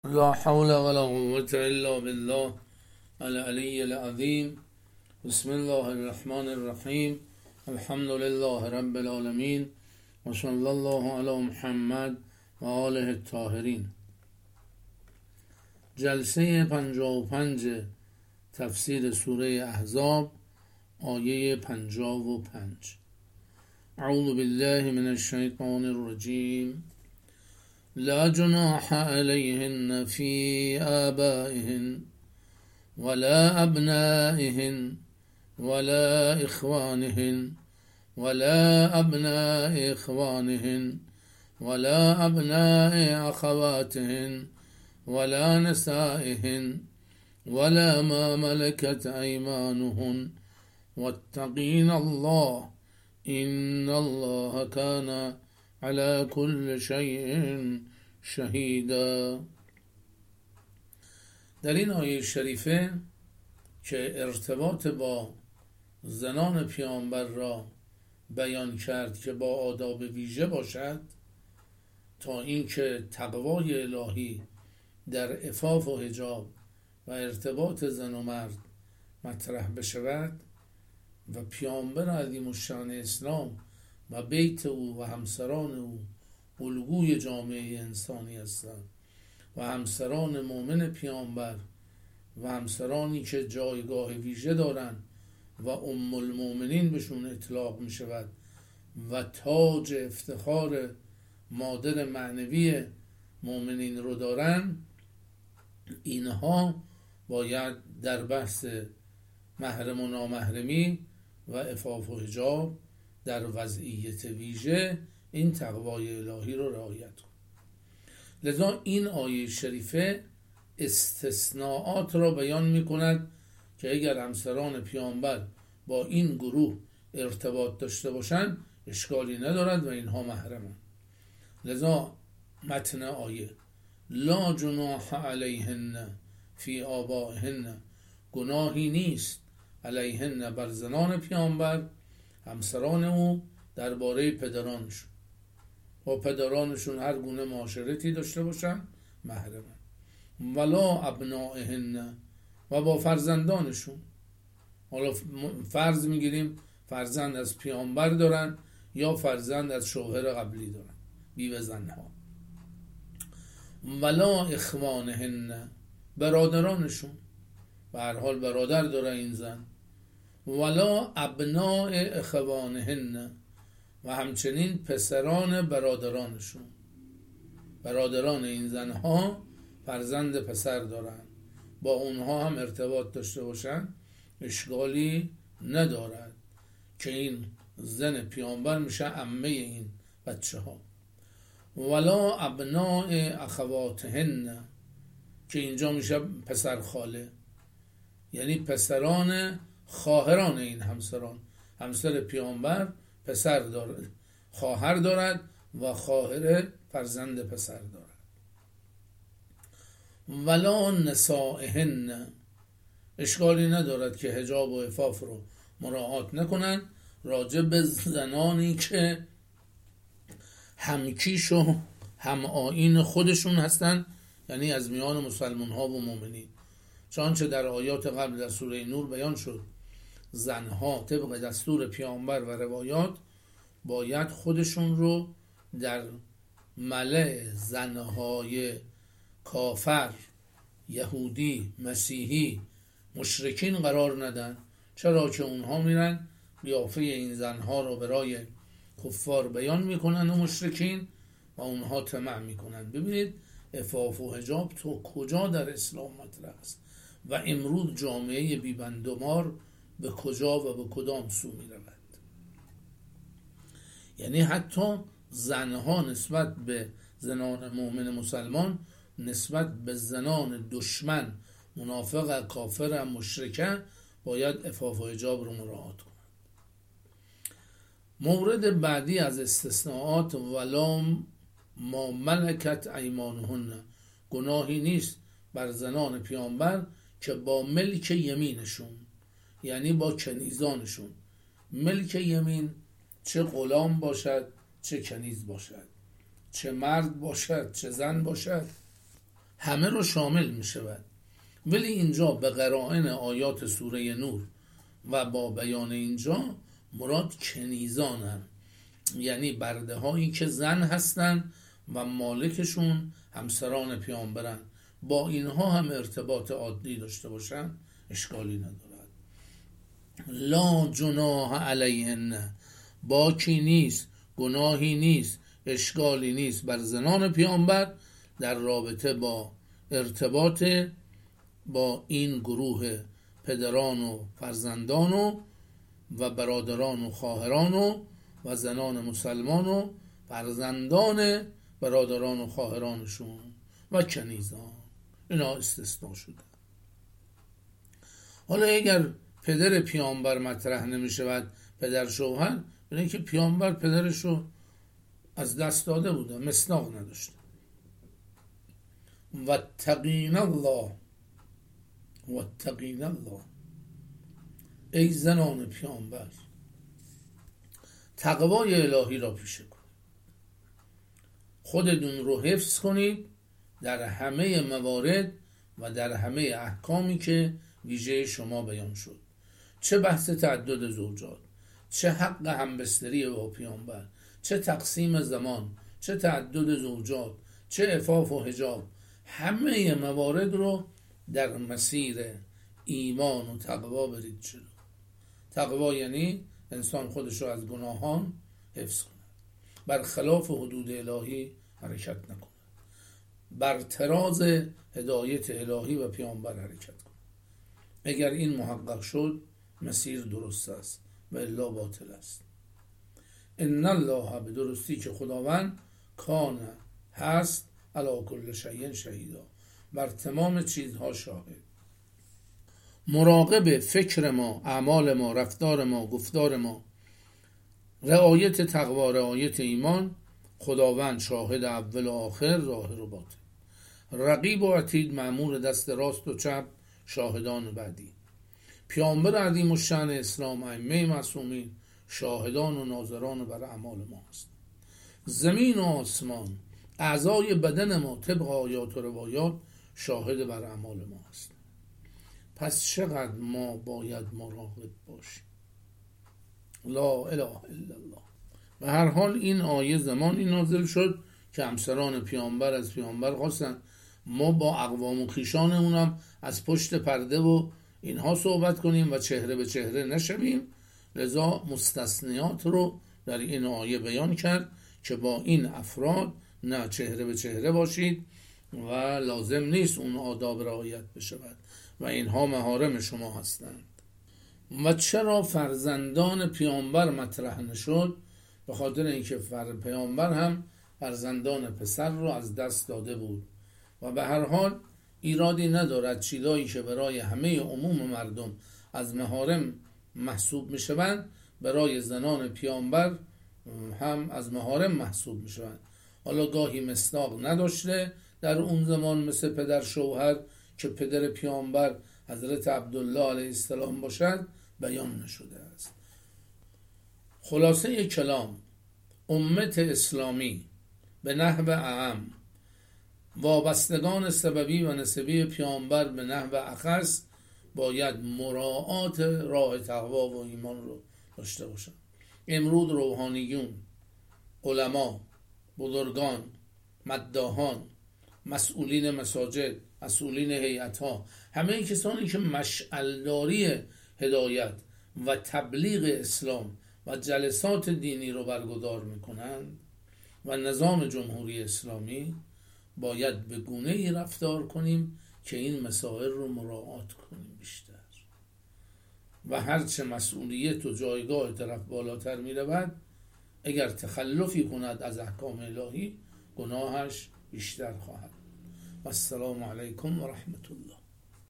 لا حول ولا قوة إلا بالله العلي العظيم. بسم الله الرحمن الرحیم. الحمد لله رب العالمین و صلی الله علی محمد و آله الطاهرین. جلسه 55 تفسیر سوره احزاب، آیه 55. اعوذ بالله من الشیطان الرجیم. لا جناح عليهن في آبائهن ولا أبنائهن ولا إخوانهن ولا أبناء إخوانهن ولا أبناء أخواتهن ولا نسائهن ولا ما ملكت أيمانهن واتقين الله إن الله كان على كل شيء شهیدا. در این آیه شریفه که ارتباط با زنان پیامبر را بیان کرد که با آداب ویژه باشد، تا اینکه تقوای الهی در عفاف و حجاب و ارتباط زن و مرد مطرح بشود و پیامبر عظیم الشأن اسلام و بیت او و همسران او الگوی جامعه انسانی هستند و همسران مؤمن پیامبر و همسرانی که جایگاه ویژه دارند و ام المؤمنین بهشون اطلاق می شود و تاج افتخار مادر معنوی مؤمنین رو دارن، اینها باید در بحث محرم و نامحرمی و عفاف و حجاب در وضعیت ویژه این تقوای الهی رو رعایت کن. لذا این آیه شریفه استثناءات را بیان می کند که اگر همسران پیامبر با این گروه ارتباط داشته باشند اشکالی ندارد و اینها محرمند. لذا متن آیه لا جناح علیهن فی آبائهن، گناهی نیست علیهن بر زنان پیامبر، همسران او، درباره پدرانشون. با پدرانشون هر گونه معاشرتی داشته باشن محرمن. ولا ابنائهن، و با فرزندانشون. حالا فرض میگیریم فرزند از پیامبر دارن یا فرزند از شوهر قبلی دارن، بیوه زنها. ولا اخوانهن، برادرانشون، به هر حال برادر داره این زن. ولا ابناء اخوانهن، و همچنین پسران برادرانشون. برادران این زنها فرزند پسر دارن، با اونها هم ارتباط داشته باشن اشکالی ندارد که این زن پیامبر میشه عمه این بچه ها. ولا ابناء اخواتهن، که اینجا میشه پسر خاله، یعنی پسران خواهران این همسران. همسر پیامبر پسر دارد، خواهر دارد و خواهر فرزند پسر دارد. ولا نسائهن، اشکالی ندارد که حجاب و عفاف رو مراعات نکنن راجع به زنانی که همکیش و هم آیین خودشون هستن، یعنی از میان مسلمان ها و مؤمنین. چنانچه در آیات قبل در سوره نور بیان شد زنها طبق دستور پیامبر و روایات باید خودشون رو در ملأ زنهای کافر، یهودی، مسیحی، مشرکین قرار ندن. چرا که اونها میرن قیافه این زنها رو برای کفار بیان میکنن و مشرکین و اونها طمع میکنن. ببینید عفاف و حجاب تو کجا در اسلام مطرح است و امروز جامعه بیبندمار به کجا و به کدام سو می رود. یعنی حتی زنها نسبت به زنان مؤمن مسلمان نسبت به زنان دشمن، منافق، کافر، مشرکه باید عفاف و حجاب رو مراعات کنند. مورد بعدی از استثناءات ولا ما ملکت ایمانهن، گناهی نیست بر زنان پیامبر که با ملک یمینشون، یعنی با کنیزانشون. ملک یمین چه غلام باشد چه کنیز باشد، چه مرد باشد چه زن باشد، همه رو شامل می شود. ولی اینجا به قرائن آیات سوره نور و با بیان اینجا مراد کنیزانن، یعنی برده هایی که زن هستن و مالکشون همسران پیامبرن، با اینها هم ارتباط عادی داشته باشن اشکالی ندارد. لا جناح علیهن، باکی نیست، گناهی نیست، اشکالی نیست بر زنان پیامبر در رابطه با ارتباط با این گروه پدران و فرزندان و برادران و خواهران و زنان مسلمان و فرزندان برادران و خواهرانشون و کنیزان، اینا استثناء شده. حالا اگر پدر پیامبر مطرح نمی شود، پدر شوهر، برای که پیامبر پدرشو از دست داده بوده، مصداق نداشته. واتقین الله، واتقین الله، ای زنان پیامبر تقوای الهی را پیشه کنید، خودتون رو حفظ کنید در همه موارد و در همه احکامی که ویژه شما بیان شد، چه بحث تعدد زوجات، چه حق همبستری با پیامبر، چه تقسیم زمان، چه تعدد زوجات، چه عفاف و حجاب، همه موارد رو در مسیر ایمان و تقوا برید جلو. تقوا یعنی انسان خودش رو از گناهان حفظ کند، برخلاف حدود الهی حرکت نکند، بر طراز هدایت الهی و پیامبر حرکت کند. اگر این محقق شد مسیر درست است و الا باطل است. ان الله، به درستی که خداوند، کان، هست، علی کل شیء شهیدا، بر تمام چیزها شاهد. مراقب فکر ما، اعمال ما، رفتار ما، گفتار ما، رعایت تقوا، رعایت ایمان. خداوند شاهد اول و آخر، ظاهر و باطن. رقیب و عتید، مأمور دست راست و چپ، شاهدان بعدی. پیامبر عظیم الشأن اسلام، ائمه معصومین، شاهدان و ناظران بر اعمال ما است. زمین و آسمان، اعضای بدن ما طبق آیات و روایات شاهد بر اعمال ما است. پس چقدر ما باید مراقب باشیم. لا اله الا الله. به هر حال این آیه زمانی نازل شد که همسران پیامبر از پیامبر خواستن ما با اقوام و خویشان اونم از پشت پرده و اینها صحبت کنیم و چهره به چهره نشویم، لذا مستثنیات رو در این آیه بیان کرد که با این افراد نه چهره به چهره باشید و لازم نیست اون آداب رعایت بشود و اینها محارم شما هستند. و چرا فرزندان پیامبر مطرح نشد؟ به خاطر اینکه پیامبر هم فرزندان پسر رو از دست داده بود و به هر حال ایرادی ندارد چیزایی که برای همه عموم مردم از محارم محسوب می شوند برای زنان پیامبر هم از محارم محسوب می شوند. حالا گاهی مصداق نداشته در اون زمان، مثل پدر شوهر که پدر پیامبر حضرت عبدالله علیه السلام باشد، بیان نشده است. خلاصه کلام، امت اسلامی به نحو اعم، وابستگان سببی و نسبی پیامبر به نحو اخص، باید مراعات راه تقوا و ایمان رو داشته باشند. امروز روحانیون، علما، بزرگان، مداحان، مسئولین مساجد، مسئولین هیئت‌ها، همه کسانی که مشعلداری هدایت و تبلیغ اسلام و جلسات دینی رو برگزار میکنند و نظام جمهوری اسلامی، باید به گونه‌ای رفتار کنیم که این مسائل رو مراعات کنیم بیشتر و هرچه مسئولیت و جایگاه طرف بالاتر می رود، اگر تخلفی کند از احکام الهی گناهش بیشتر خواهد. و السلام علیکم و رحمت الله.